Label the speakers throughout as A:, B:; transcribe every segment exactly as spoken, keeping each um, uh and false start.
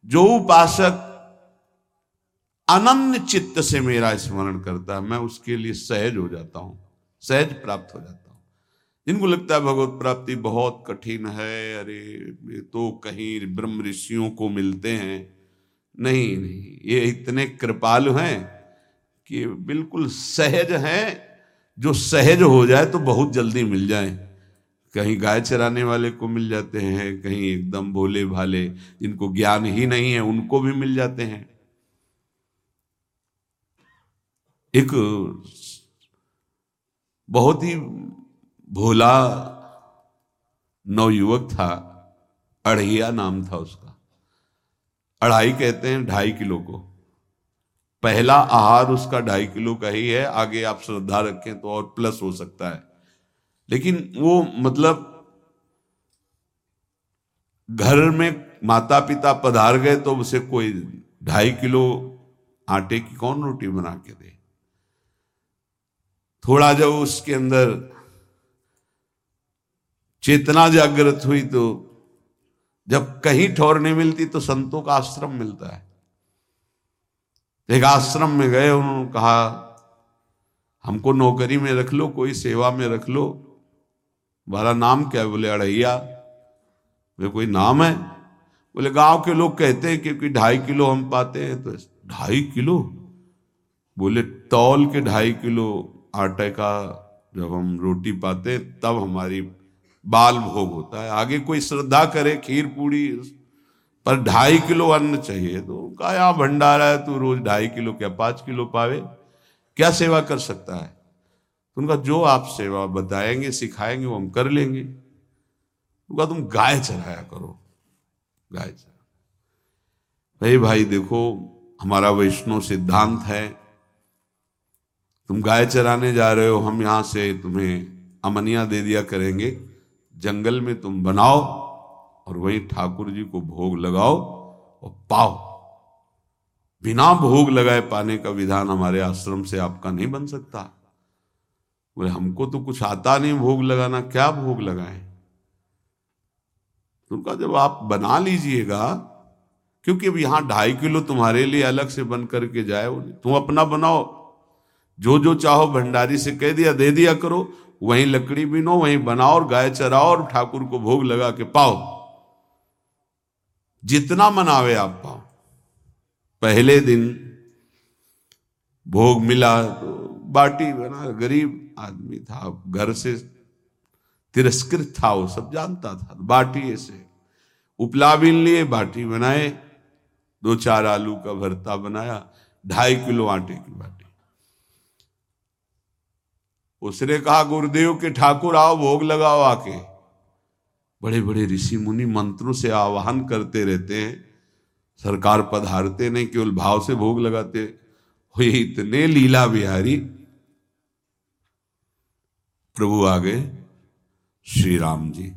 A: जो उपासक अनन्य चित्त से मेरा स्मरण करता है, मैं उसके लिए सहज हो जाता हूं, सहज प्राप्त हो जाता हूं। जिनको लगता है भगवत प्राप्ति बहुत कठिन है, अरे ये तो कहीं ब्रह्म ऋषियों को मिलते हैं, नहीं नहीं, ये इतने कृपालु हैं कि बिल्कुल सहज हैं। जो सहज हो जाए तो बहुत जल्दी मिल जाए। कहीं गाय चराने वाले को मिल जाते हैं, कहीं एकदम भोले भाले जिनको ज्ञान ही नहीं है उनको भी मिल जाते हैं। एक बहुत ही भोला नवयुवक था, अढ़ैया नाम था उसका। अढ़ाई कहते हैं ढाई किलो को। पहला आहार उसका ढाई किलो का ही है, आगे आप श्रद्धा रखें तो और प्लस हो सकता है। लेकिन वो मतलब घर में माता पिता पधार गए तो उसे कोई ढाई किलो आटे की कौन रोटी बना के दे। थोड़ा जब उसके अंदर चेतना जागृत हुई तो जब कहीं ठौर नहीं मिलती तो संतों का आश्रम मिलता है। एक आश्रम में गए, उन्होंने कहा हमको नौकरी में रख लो, कोई सेवा में रख लो, तुम्हारा नाम क्या है? बोले अढ़ैया। वे कोई नाम है? बोले गांव के लोग कहते हैं क्योंकि ढाई किलो हम पाते हैं। तो ढाई किलो? बोले तौल के ढाई किलो आटे का जब हम रोटी पाते तब हमारी बाल भोग होता है। आगे कोई श्रद्धा करे खीर पूड़ी, पर ढाई किलो अन्न चाहिए। तो कहा यहाँ भंडारा है, तू रोज ढाई किलो क्या पांच किलो पावे, क्या सेवा कर सकता है? तो उनका जो आप सेवा बताएंगे सिखाएंगे वो हम कर लेंगे। उनका तुम गाय चराया करो, गाय चरा। भाई भाई देखो, हमारा वैष्णव सिद्धांत है, तुम गाय चराने जा रहे हो, हम यहां से तुम्हें अमनिया दे दिया करेंगे, जंगल में तुम बनाओ और वहीं ठाकुर जी को भोग लगाओ और पाओ। बिना भोग लगाए पाने का विधान हमारे आश्रम से आपका नहीं बन सकता। बोले हमको तो कुछ आता नहीं भोग लगाना, क्या भोग लगाएं? उनका जब आप बना लीजिएगा, क्योंकि अब यहां ढाई किलो तुम्हारे लिए अलग से बन करके जाए, तुम अपना बनाओ, जो जो चाहो भंडारी से कह दिया दे दिया करो, वहीं लकड़ी बीनो, वहीं बनाओ और गाय चराओ और ठाकुर को भोग लगा के पाओ। जितना मनावे आप पाओ। पहले दिन भोग मिला तो बाटी बना, गरीब आदमी था, घर से तिरस्कृत था, वो सब जानता था। बाटी ऐसे उपला बीन लिए, बाटी बनाए, दो चार आलू का भरता बनाया, ढाई किलो आटे की बाटी। उसने कहा गुरुदेव के ठाकुर आओ भोग लगाओ आके। बड़े बड़े ऋषि मुनि मंत्रों से आवाहन करते रहते हैं, सरकार पधारते नहीं, केवल भाव से भोग लगाते। हुए इतने लीला बिहारी, प्रभु आ गए श्री राम जी।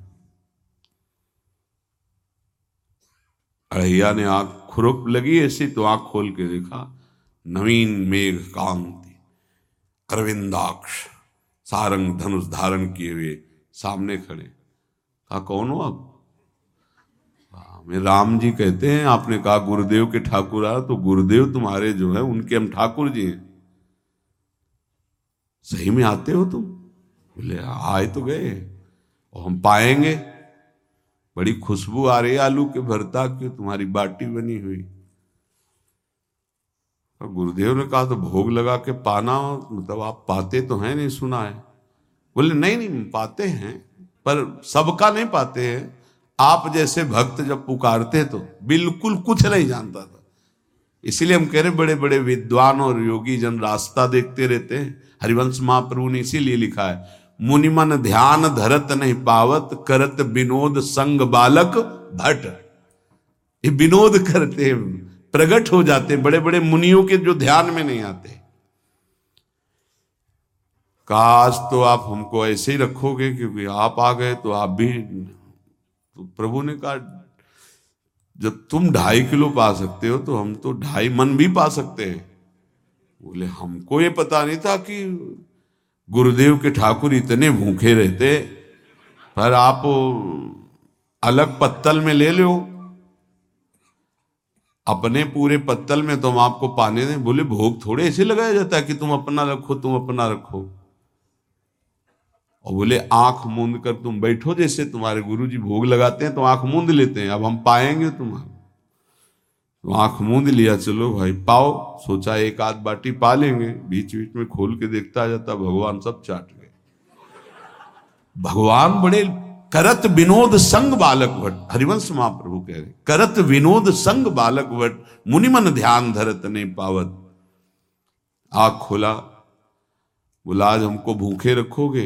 A: अढ़ैया ने आंख खुरक लगी ऐसी तो आंख खोल के देखा, नवीन मेघ कांति, अरविंदाक्ष, सारंग धनुष धारण किए हुए सामने खड़े। कहा कौन हो आप? मैं राम जी कहते हैं, आपने कहा गुरुदेव के ठाकुर आ, तो गुरुदेव तुम्हारे जो है उनके हम ठाकुर जी हैं। सही में आते हो तुम? बोले आए तो गए और हम पाएंगे। बड़ी खुशबू आ रही है आलू के भरता की, तुम्हारी बाटी बनी हुई। और गुरुदेव ने कहा तो भोग लगा के पाना, मतलब आप पाते तो हैं? नहीं सुना है। बोले नहीं नहीं पाते हैं, पर सबका नहीं पाते हैं। आप जैसे भक्त जब पुकारते तो बिल्कुल कुछ नहीं जानता था। इसीलिए हम कह रहे बड़े बड़े विद्वान और योगी जन रास्ता देखते रहते हैं। हरिवंश महाप्रभु ने इसीलिए लिखा है, मुनिमन ध्यान धरत नहीं पावत, करत विनोद संग बालक भट। ये विनोद करते, प्रकट हो जाते बड़े बड़े मुनियों के जो ध्यान में नहीं आते। काश तो आप हमको ऐसे ही रखोगे, क्योंकि आप आ गए तो आप भी। तो प्रभु ने कहा जब तुम ढाई किलो पा सकते हो तो हम तो ढाई मन भी पा सकते हैं। बोले हमको ये पता नहीं था कि गुरुदेव के ठाकुर इतने भूखे रहते, पर आप अलग पत्तल में ले लो। अपने पूरे पत्तल में तुम आपको पाने दें। बोले भोग थोड़े ऐसे लगाया जाता है कि तुम अपना रखो तुम अपना रखो। और बोले आंख मूंद कर तुम बैठो, जैसे तुम्हारे गुरुजी भोग लगाते हैं तो आंख मूंद लेते हैं, अब हम पाएंगे तुम्हारा। तो आंख मूंद लिया, चलो भाई पाओ। सोचा एक आध बाटी पा लेंगे, बीच बीच में खोल के देखता जाता भगवान सब चाट गए। भगवान बड़े करत विनोद संग बालक भट, हरिवंश महाप्रभु कह रहे करत विनोद संग बालक भट, मुनिमन ध्यान धरत ने पावत। आंख खोला, बोला आज हमको भूखे रखोगे?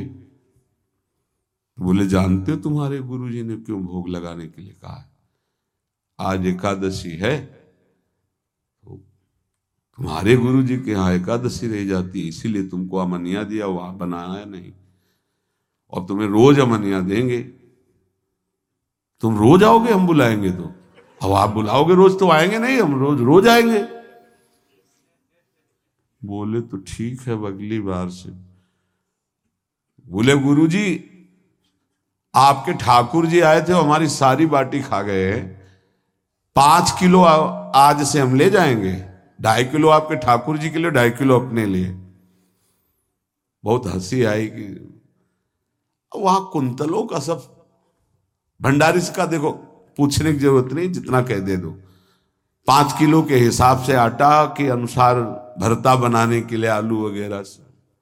A: बोले जानते हो तुम्हारे गुरुजी ने क्यों भोग लगाने के लिए कहा है? आज एकादशी है, तो तुम्हारे गुरुजी के यहाँ एकादशी रह जाती है, इसीलिए तुमको अमनिया दिया, वहां बनाया नहीं। और तुम्हें रोज अमनिया देंगे। तुम रोज आओगे हम बुलाएंगे तो? अब आप बुलाओगे रोज तो आएंगे नहीं, हम रोज रोज आएंगे। बोले तो ठीक है अगली बार से। बोले गुरुजी आपके ठाकुर जी आए थे, हमारी सारी बाटी खा गए हैं, पांच किलो आज से हम ले जाएंगे, ढाई किलो आपके ठाकुर जी के लिए, ढाई किलो अपने लिए। बहुत हंसी आई कि वहां कुंतलों का सब भंडारी का देखो पूछने की जरूरत नहीं, जितना कह दे दो। पांच किलो के हिसाब से आटा के अनुसार भरता बनाने के लिए आलू वगैरह से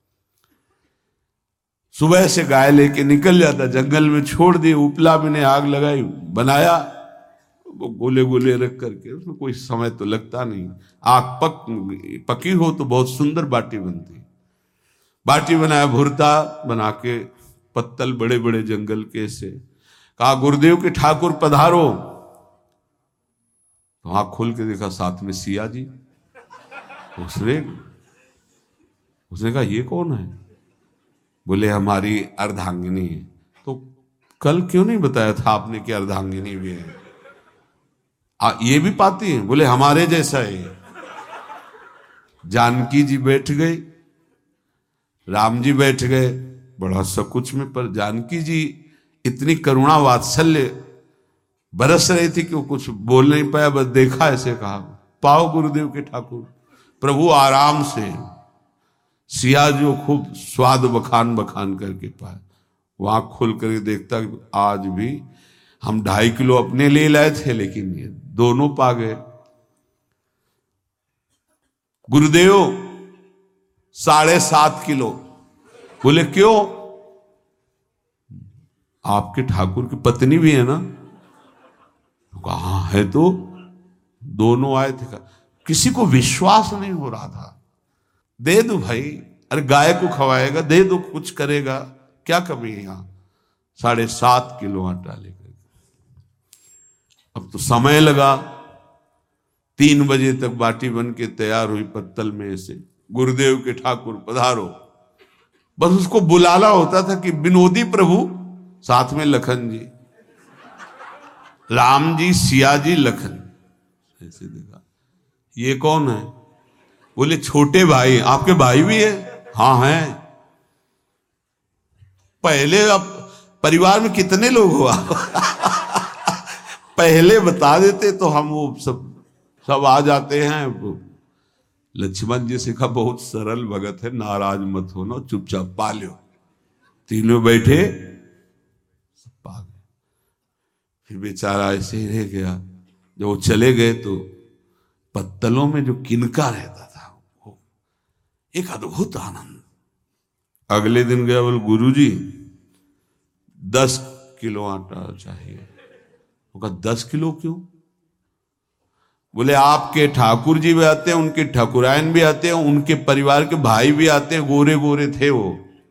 A: सुबह से गाय लेके निकल जाता, जंगल में छोड़ दिए, उपला में ने आग लगाई, बनाया, वो गोले गोले रख करके, उसमें कोई समय तो लगता नहीं। आग पक पकी हो तो बहुत सुंदर बाटी बनती। बाटी बनाया, भुरता बना के पत्तल बड़े बड़े जंगल के से, कहा गुरुदेव के ठाकुर पधारो। तो आंख खोल के देखा साथ में सिया जी। उसने उसने कहा ये कौन है? बोले हमारी अर्धांगिनी है। तो कल क्यों नहीं बताया था आपने कि अर्धांगिनी भी है? आ, ये भी पाती है? बोले हमारे जैसा है। जानकी जी बैठ गई, राम जी बैठ गए, बड़ा सकुच में, पर जानकी जी इतनी करुणा वात्सल्य बरस रही थी कि वो कुछ बोल नहीं पाया, बस देखा ऐसे कहा पाओ गुरुदेव के ठाकुर। प्रभु आराम से, सिया जो खूब स्वाद बखान बखान करके पाए। वो आंख खोल करके देखता कि आज भी हम ढाई किलो अपने लिए लाए थे, लेकिन ये दोनों पा गए। गुरुदेव साढ़े सात किलो। बोले क्यों? आपके ठाकुर की पत्नी भी है ना? कहा है, तो दोनों आए थे। किसी को विश्वास नहीं हो रहा था। दे दो भाई, अरे गाय को खवाएगा, दे दो, कुछ करेगा, क्या कमी है यहां? साढ़े सात किलो आटा लेकर। अब तो समय लगा, तीन बजे तक बाटी बन के तैयार हुई पत्तल में से। गुरुदेव के ठाकुर पधारो, बस उसको बुलाना होता था कि विनोदी प्रभु, साथ में लखन जी, राम जी, सिया जी, लखन। ऐसे देखा, ये कौन है? बोले छोटे भाई। आपके भाई भी है? हाँ है। पहले अब परिवार में कितने लोग हो आप? पहले बता देते तो हम वो सब सब आ जाते हैं। लक्ष्मण जी से कहा बहुत सरल भगत है, नाराज मत होना, चुपचाप पा लो। तीनों बैठे, सब पा गए। फिर बेचारा ऐसे ही रह गया। जब वो चले गए तो पत्तलों में जो किनका रहता था, वो एक अद्भुत आनंद। अगले दिन गया, बोल गुरुजी दस किलो आटा चाहिए। वो कहा दस किलो क्यों? बोले आपके ठाकुर जी भी आते हैं, उनके ठाकुरायन भी आते हैं, उनके परिवार के भाई भी आते हैं, गोरे गोरे थे वो।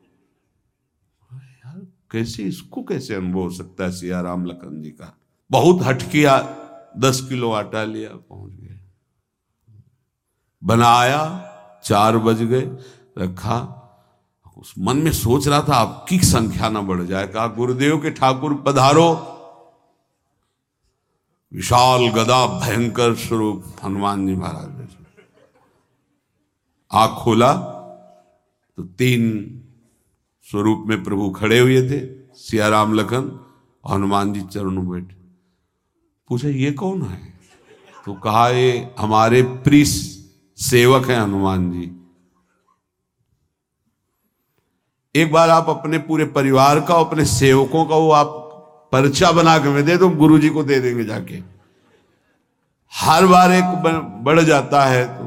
A: यार कैसे, इसको कैसे अनुभव हो सकता है? सिया राम लखन जी का बहुत हट किया। दस किलो आटा लिया, पहुंच गए, बनाया, चार बज गए, रखा। उस मन में सोच रहा था आपकी संख्या ना बढ़ जाए। कहा गुरुदेव के ठाकुर पधारो। विशाल गदा, भयंकर स्वरूप हनुमान जी महाराज। आंख खोला तो तीन स्वरूप में प्रभु खड़े हुए थे, सिया राम लखन, हनुमान जी चरणों बैठे। पूछा ये कौन है? तो कहा ये हमारे प्रिय सेवक हैं हनुमान जी, एक बार आप अपने पूरे परिवार का, अपने सेवकों का वो आप पर्चा बना के मैं दे दो, गुरु जी को दे देंगे जाके। हर बार एक बढ़ जाता है तो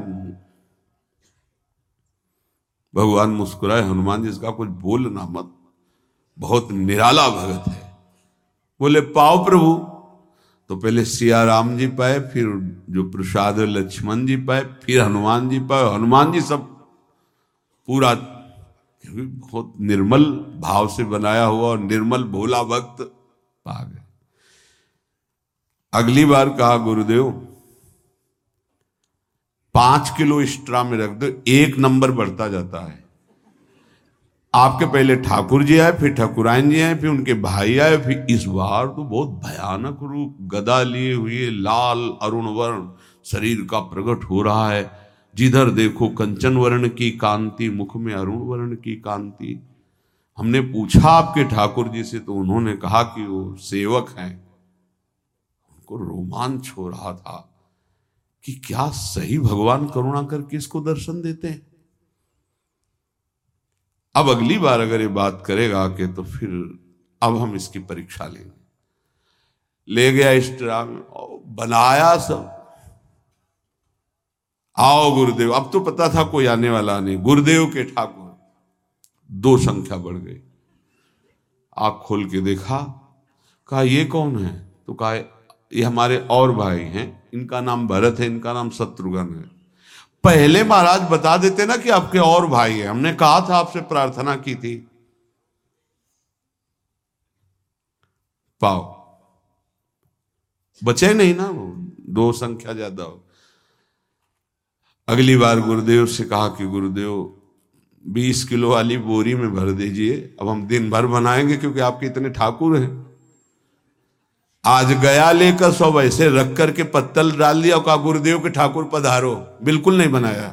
A: भगवान मुस्कुराए, हनुमान जी इसका कुछ बोलना मत, बहुत निराला भगत है। बोले पाओ प्रभु। तो पहले सिया राम जी पाए, फिर जो प्रसाद लक्ष्मण जी पाए, फिर हनुमान जी पाए। हनुमान जी सब पूरा बहुत निर्मल भाव से बनाया हुआ और निर्मल भोला भक्त पा गए। अगली बार कहा गुरुदेव पांच किलो एक्स्ट्रा में रख दो, एक नंबर बढ़ता जाता है। आपके पहले ठाकुर जी आए, फिर ठाकुरायन जी आए, फिर उनके भाई आए, फिर इस बार तो बहुत भयानक रूप, गदा लिए हुए, लाल अरुण वर्ण शरीर का प्रकट हो रहा है। जिधर देखो कंचन वर्ण की कांति, मुख में अरुण वर्ण की कांति। हमने पूछा आपके ठाकुर जी से, तो उन्होंने कहा कि वो सेवक हैं। उनको रोमांच हो रहा था कि क्या सही भगवान करुणा करके इसको दर्शन देते हैं। अब अगली बार अगर ये बात करेगा कि तो फिर अब हम इसकी परीक्षा लेंगे। ले गया एक्स्ट्रा में, बनाया सब। आओ गुरुदेव। अब तो पता था कोई आने वाला नहीं। गुरुदेव के ठाकुर दो संख्या बढ़ गई। आंख खोल के देखा, कहा ये कौन है? तो कहा ये हमारे और भाई हैं, इनका नाम भरत है, इनका नाम शत्रुघ्न है। पहले महाराज बता देते ना कि आपके और भाई हैं, हमने कहा था, आपसे प्रार्थना की थी। पाओ बचे नहीं ना, वो दो संख्या ज्यादा हो। अगली बार गुरुदेव से कहा कि गुरुदेव बीस किलो वाली बोरी में भर दीजिए, अब हम दिन भर बनाएंगे क्योंकि आपके इतने ठाकुर हैं। आज गया लेकर सब ऐसे रख करके पत्तल डाल दिया, कहा गुरुदेव के ठाकुर पधारो। बिल्कुल नहीं बनाया।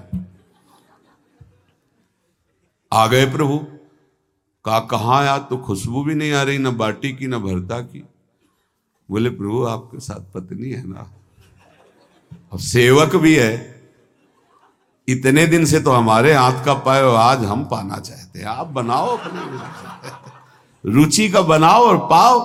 A: आ गए प्रभु। कहा कहाँ यार, तो खुशबू भी नहीं आ रही, ना बाटी की ना भरता की। बोले प्रभु आपके साथ पत्नी है ना, और सेवक भी है, इतने दिन से तो हमारे हाथ का पाए, आज हम पाना चाहते हैं, आप बनाओ अपने रुचि का बनाओ और पाओ।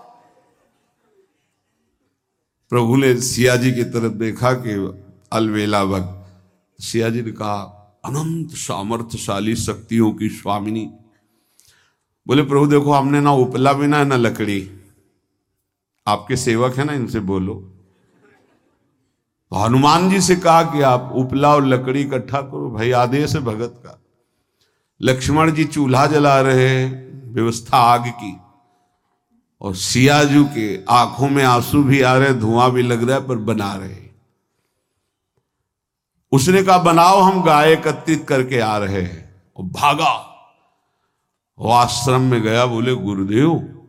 A: प्रभु ने सिया जी की तरफ देखा कि अलवेला वक्त। सिया जी ने कहा अनंत सामर्थ्यशाली शक्तियों की स्वामिनी। बोले प्रभु देखो हमने ना उपला भी ना ना लकड़ी, आपके सेवक है ना, इनसे बोलो। तो हनुमान जी से कहा कि आप उपला और लकड़ी इकट्ठा करो, भाई आदेश है भगत का। लक्ष्मण जी चूल्हा जला रहे, व्यवस्था आग की, और सियाजू के आंखों में आंसू भी आ रहे, धुआं भी लग रहा है, पर बना रहे। उसने कहा बनाओ, हम गाय एकत्रित करके आ रहे हैं। और भागा, वो आश्रम में गया। बोले गुरुदेव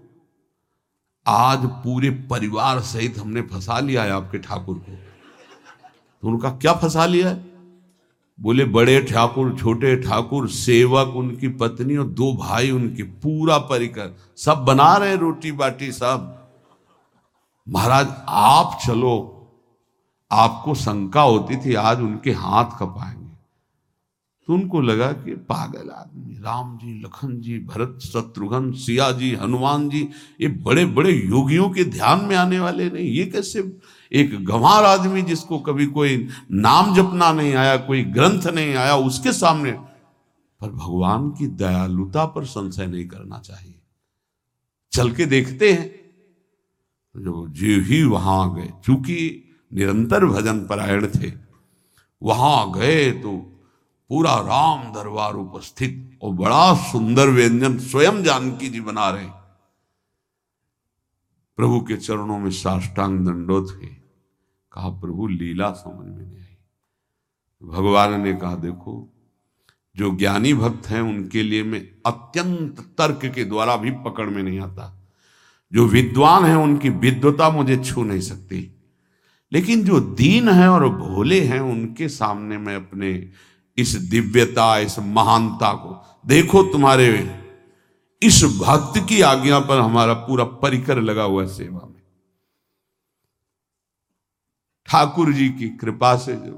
A: आज पूरे परिवार सहित हमने फंसा लिया है आपके ठाकुर को। तो उनका क्या फंसा लिया है? बोले बड़े ठाकुर, छोटे ठाकुर, सेवक, उनकी पत्नी और दो भाई उनके, पूरा परिकर सब बना रहे रोटी बाटी सब। महाराज आप चलो, आपको शंका होती थी आज उनके हाथ कपाएंगे। तो उनको लगा कि पागल आदमी, राम जी, लखन जी, भरत, शत्रुघ्न, सिया जी, हनुमान जी, ये बड़े बड़े योगियों के ध्यान में आने वाले नहीं, ये कैसे एक गंवार आदमी जिसको कभी कोई नाम जपना नहीं आया, कोई ग्रंथ नहीं आया, उसके सामने। पर भगवान की दयालुता पर संशय नहीं करना चाहिए। चल के देखते हैं। जो जो ही वहां गए, चूंकि निरंतर भजन परायण थे, वहां गए तो पूरा राम दरबार उपस्थित, और बड़ा सुंदर व्यंजन स्वयं जानकी जी बना रहे। प्रभु के चरणों में साष्टांग दंडोत है। कहा प्रभु लीला समझ में नहीं आई। भगवान ने कहा देखो, जो ज्ञानी भक्त हैं उनके लिए मैं अत्यंत तर्क के द्वारा भी पकड़ में नहीं आता। जो विद्वान हैं उनकी विद्वता मुझे छू नहीं सकती, लेकिन जो दीन हैं और भोले हैं उनके सामने मैं अपने इस दिव्यता, इस महानता को देखो। तुम्हारे इस भक्त की आज्ञा पर हमारा पूरा परिकर लगा हुआ है सेवा में। ठाकुर जी की कृपा से जो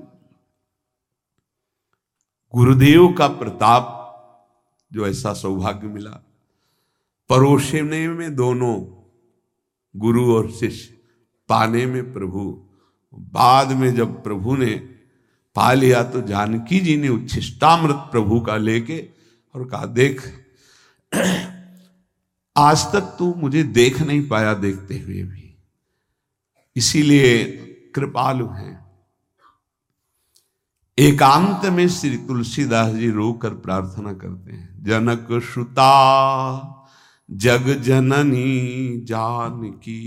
A: गुरुदेव का प्रताप, जो ऐसा सौभाग्य मिला, परोसने में दोनों गुरु और शिष्य, पाने में प्रभु। बाद में जब प्रभु ने पा लिया तो जानकी जी ने उच्छिष्टामृत प्रभु का लेके और कहा, देख आज तक तू मुझे देख नहीं पाया देखते हुए भी, इसीलिए कृपालु हैं। एकांत में श्री तुलसीदास जी रोकर प्रार्थना करते हैं, जनक सुता जग जननी जानकी,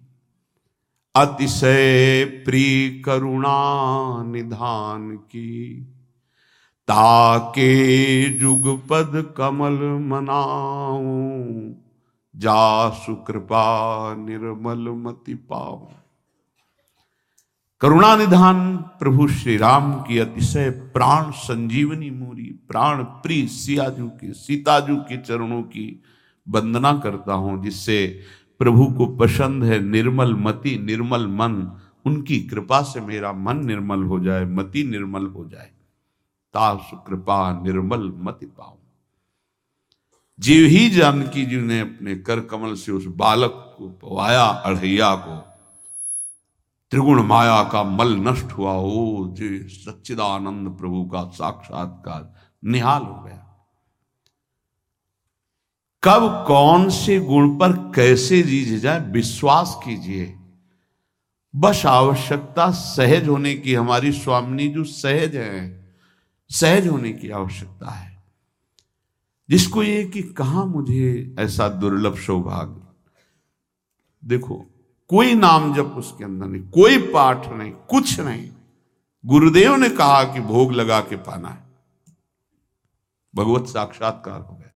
A: अतिशय प्रिय करुणा निधान की, ताके जुगपद कमल मनाऊं, जा सुकृपा निर्मल मति पाऊं। करुणा निधान प्रभु श्री राम की अतिशय प्राण संजीवनी मूरी, प्राण प्रिय सियाजू की, सीताजू के चरणों की वंदना करता हूं, जिससे प्रभु को पसंद है निर्मल मति निर्मल मन। उनकी कृपा से मेरा मन निर्मल हो जाए, मति निर्मल हो जाए। ता सुकृपा निर्मल मति पाऊं। जीव ही जानकी जी ने अपने कर कमल से उस बालक को पवाया, अढ़ैया को, त्रिगुण माया का मल नष्ट हुआ हो, जो सच्चिदानंद प्रभु का साक्षात्कार निहाल हो गया। कब कौन से गुण पर कैसे जीज जाए विश्वास कीजिए, बस आवश्यकता सहज होने की। हमारी स्वामिनी जो सहज है, सहज होने की आवश्यकता है। जिसको ये कि कहां मुझे ऐसा दुर्लभ सौभाग्य, देखो कोई नाम जप उसके अंदर नहीं, कोई पाठ नहीं, कुछ नहीं। गुरुदेव ने कहा कि भोग लगा के पाना है, भगवत साक्षात्कार हो गया।